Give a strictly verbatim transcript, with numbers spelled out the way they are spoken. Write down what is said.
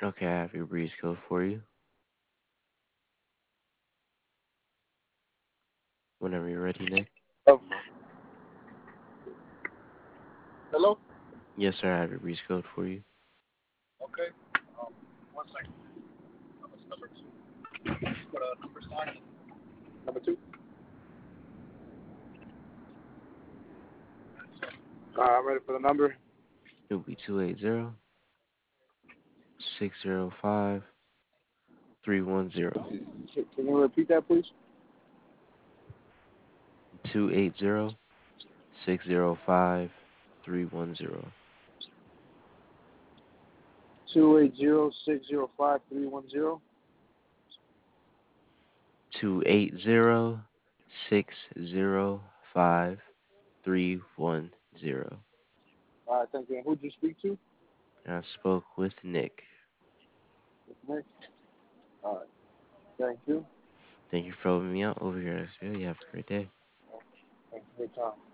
Okay, I have your breeze code for you. Whenever you're ready, Nick. Oh, hello? Yes, sir, I have your breeze code for you. Okay. Um, one second. That was number two. Put a number sign. Number two. Uh, I'm ready for the number. It'll be two eight zero six zero five three one zero. Can can you repeat that, please? Two eight zero six zero five three one zero. Two eight zero six zero five three one zero. Two eight zero six zero five three one zero. All right, thank you. And who'd you speak to? I spoke with Nick. Nick. All right, thank you. Thank you for helping me out over here, S B O. You have a great day. Thank you for your time.